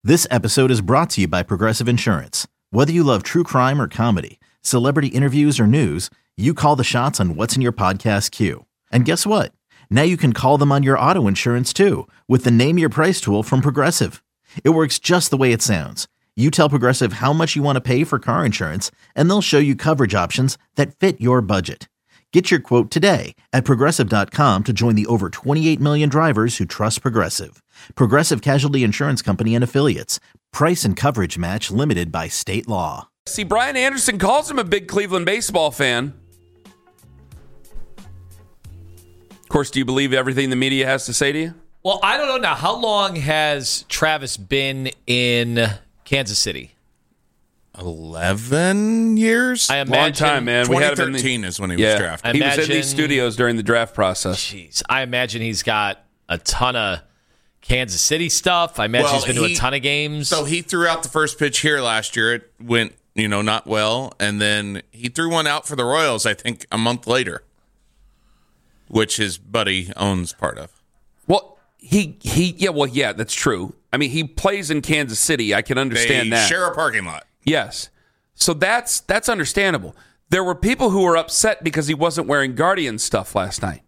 This episode is brought to you by Progressive Insurance. Whether you love true crime or comedy, celebrity interviews or news, you call the shots on what's in your podcast queue. And guess what? Now you can call them on your auto insurance too with the Name Your Price tool from Progressive. It works just the way it sounds. You tell Progressive how much you want to pay for car insurance, and they'll show you coverage options that fit your budget. Get your quote today at Progressive.com to join the over 28 million drivers who trust Progressive. Progressive Casualty Insurance Company and Affiliates. Price and coverage match limited by state law. See, Brian Anderson calls him a big Cleveland baseball fan. Of course, do you believe everything the media has to say to you? Well, I don't know now. How long has Travis been in Kansas City? 11 years? I imagine. Long time, man. 2013 is when he was drafted. He was in these studios during the draft process. Jeez. I imagine he's got a ton of Kansas City stuff. I imagine he's been to a ton of games. So he threw out the first pitch here last year. It went, not well. And then he threw one out for the Royals, I think, a month later, which his buddy owns part of. Well, yeah, that's true. I mean, he plays in Kansas City. I can understand that. They share a parking lot. Yes. So that's understandable. There were people who were upset because he wasn't wearing Guardian stuff last night.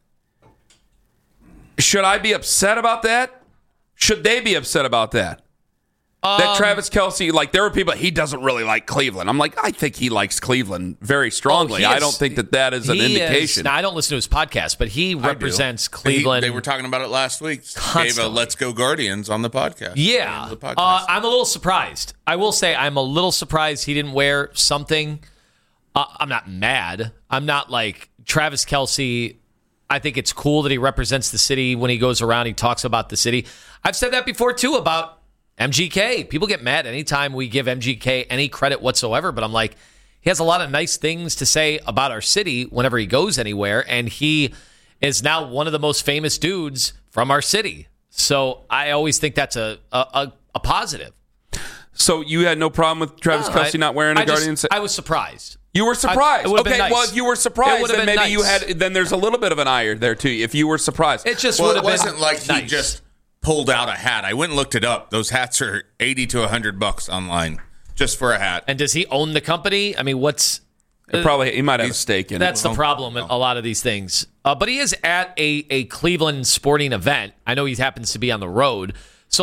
Should I be upset about that? Should they be upset about that? That Travis Kelce, there were people, he doesn't really like Cleveland. I'm like, I think he likes Cleveland very strongly. I don't think that is an indication. Now, I don't listen to his podcast, but he represents Cleveland. They were talking about it last week. Gave a Let's Go Guardians on the podcast. Yeah. I'm a little surprised. I will say I'm a little surprised he didn't wear something. I'm not mad. I'm not like Travis Kelce. I think it's cool that he represents the city when he goes around. He talks about the city. I've said that before, too, about MGK. People get mad anytime we give MGK any credit whatsoever, but I'm like, he has a lot of nice things to say about our city whenever he goes anywhere, and he is now one of the most famous dudes from our city. So I always think that's a positive. So you had no problem with Travis Kelce not wearing a Guardian? I was surprised. You were surprised. Okay, nice. Well, if you were surprised, then maybe nice. you had. Then there's a little bit of an ire there too. If you were surprised, it just well, would have been. It wasn't like nice. He just pulled out a hat. I went and looked it up. Those hats are $80 to $100 online just for a hat. And does he own the company? I mean, what's he might have a stake in it. That's the problem in a lot of these things. But he is at a Cleveland sporting event. I know he happens to be on the road. So,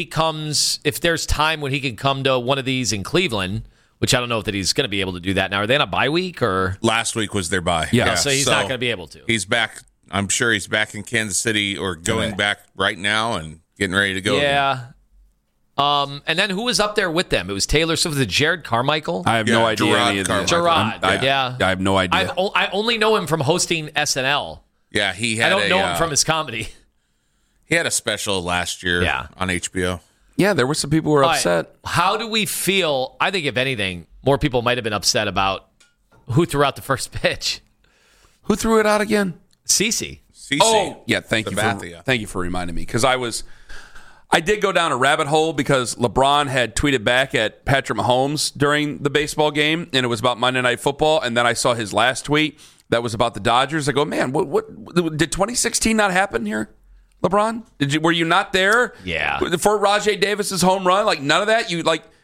if there's time when he can come to one of these in Cleveland, which I don't know if that he's going to be able to do that now. Are they on a bye week or? Last week was their bye. Yeah. So he's not going to be able to. He's back. I'm sure he's back in Kansas City or going back right now and getting ready to go. Yeah. And then who was up there with them? It was Taylor Swift. Was it Jared Carmichael? I have no idea. Gerard. I have no idea. I only know him from hosting SNL. Yeah, he had. I don't know him from his comedy. He had a special last year on HBO. Yeah, there were some people who were upset. Right. How do we feel? I think, if anything, more people might have been upset about who threw out the first pitch. Who threw it out again? CeCe. Oh, yeah. Thank you for reminding me, because I did go down a rabbit hole because LeBron had tweeted back at Patrick Mahomes during the baseball game, and it was about Monday Night Football. And then I saw his last tweet that was about the Dodgers. I go, man, what did 2016 not happen here? LeBron, were you not there? Yeah. For Rajai Davis's home run, none of that.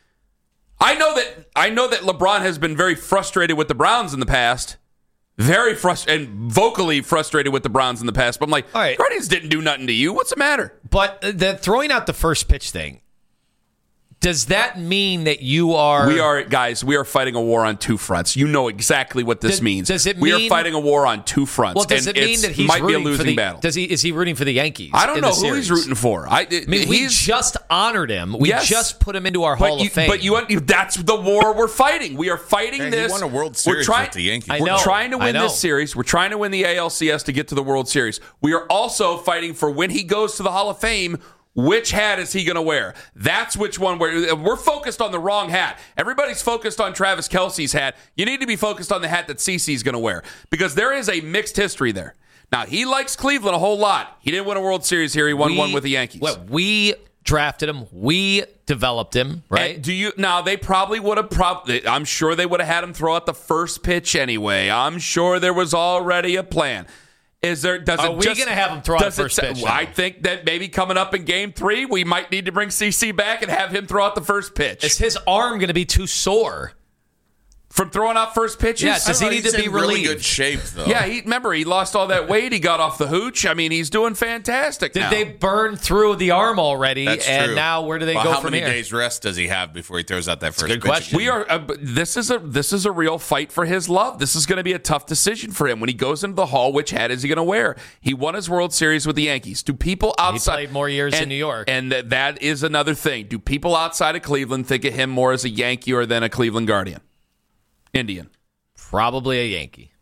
I know that LeBron has been very frustrated with the Browns in the past, very frustrated and vocally frustrated with the Browns in the past. But I'm like, all right, Guardians didn't do nothing to you. What's the matter? But the throwing out the first pitch thing, does that mean that you are... We are fighting a war on two fronts. You know exactly what this means. Does it we mean... are fighting a war on two fronts. Well, does it mean that he's might rooting be a losing battle? Is he rooting for the Yankees? I don't know who he's rooting for. We just honored him. We just put him into our Hall of Fame. But that's the war we're fighting. We are fighting this. He won a World Series with the Yankees. We're trying to win this series. We're trying to win the ALCS to get to the World Series. We are also fighting for when he goes to the Hall of Fame, which hat is he going to wear? That's which one. We're focused on the wrong hat. Everybody's focused on Travis Kelce's hat. You need to be focused on the hat that CeCe's going to wear, because there is a mixed history there. Now, he likes Cleveland a whole lot. He didn't win a World Series here. He won one with the Yankees. We drafted him. We developed him, right? Now, they probably would have I'm sure they would have had him throw out the first pitch anyway. I'm sure there was already a plan. Is there? Does Are it we just, going to have him throw out does the it first say- pitch? I think that maybe coming up in Game 3, we might need to bring CC back and have him throw out the first pitch. Is his arm going to be too sore? From throwing out first pitches? Yeah, does he need to be in really relieved? good shape, though. Yeah, remember, he lost all that weight. He got off the hooch. I mean, he's doing fantastic Did now. they burn through the arm already? That's and true. now where do they Well, go how from many here? days rest does he have before he throws out that first good pitch question. again? We are. This is a real fight for his love. This is going to be a tough decision for him when he goes into the hall. Which hat is he going to wear? He won his World Series with the Yankees. Do people outside? played more years in New York, and that is another thing. Do people outside of Cleveland think of him more as a Yankee or than a Cleveland Guardian, Indian? Probably a Yankee.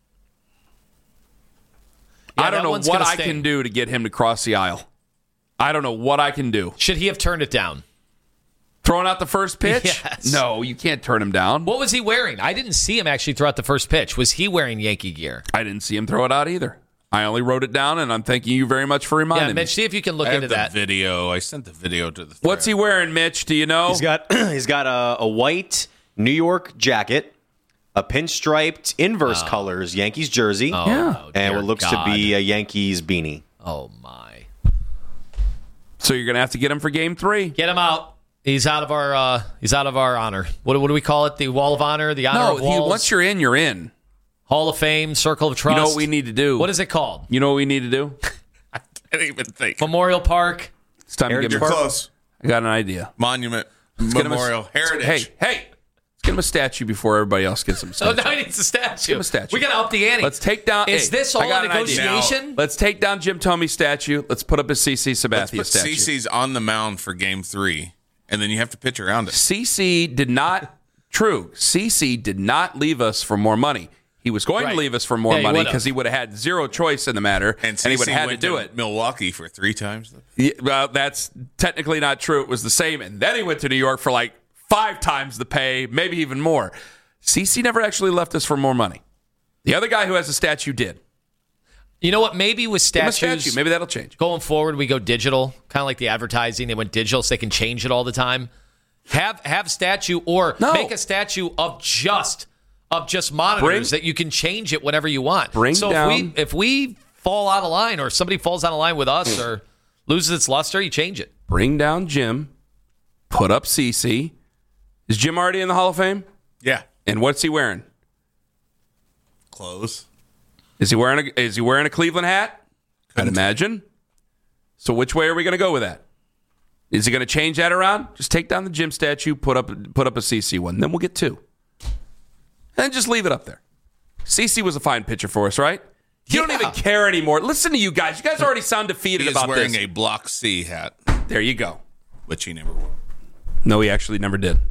Yeah, I don't that know one's what gonna I sting. can do to get him to cross the aisle. I don't know what I can do. Should he have turned it down? Throwing out the first pitch? Yes. No, you can't turn him down. What was he wearing? I didn't see him actually throw out the first pitch. Was he wearing Yankee gear? I didn't see him throw it out either. I only wrote it down, and I'm thanking you very much for reminding Yeah, me. Mitch, see if you can look I have into the that. video. I sent the video to the thread. What's he wearing, Mitch? Do you know? He's got a white New York jacket, a pinstriped inverse colors Yankees jersey, Oh, Yeah. no, and dear what looks God. to be a Yankees beanie. Oh, my. So you're going to have to get him for Game 3. Get him out. He's out of our honor. What do we call it? The Wall of Honor? The Honor of Walls? Once you're in, you're in. Hall of Fame, Circle of Trust. You know what we need to do? What is it called? You know what we need to do? I can't even think. Memorial Park. It's time to Heritage give You're him. close. I got an idea. Monument, Get him a- Memorial, Heritage. Hey, let's get him a statue before everybody else gets him a Oh, statue. now he needs a statue. him a statue. We got to up the ante. Let's take down. Is hey, this I all got a an idea. negotiation? Let's take down Jim Thome's statue. Let's put up a CC Let's Sabathia put statue. CC's on the mound for Game 3, and then you have to pitch around it. CC did not. True. CC did not leave us for more money. He was going Right. to leave us for more Yeah, he money would've. because he would have had zero choice in the matter, And he would CC have had to went do it. Milwaukee for 3 times. Yeah, well, that's technically not true. It was the same, and then he went to New York for like 5 times the pay, maybe even more. CC never actually left us for more money. The other guy who has a statue did. You know what? Maybe with Give him a statues, statue. Maybe that'll change. going forward, we go digital, kind of like the advertising. They went digital so they can change it all the time. Have statue or No. make a statue of just monitors that you can change it whenever you want. Bring so down- if we fall out of line or somebody falls out of line with us or loses its luster, you change it. Bring down Jim. Put up CC. Is Jim already in the Hall of Fame? Yeah. And what's he wearing? Close. Is he wearing a Cleveland hat? I'd imagine. So which way are we going to go with that? Is he going to change that around? Just take down the Jim statue, put up a CC one. Then we'll get 2. And just leave it up there. CC was a fine pitcher for us, right? You don't even care anymore. Listen to you guys. You guys already sound defeated He is about wearing this. a Block C hat, There you go. which he never wore. No, he actually never did.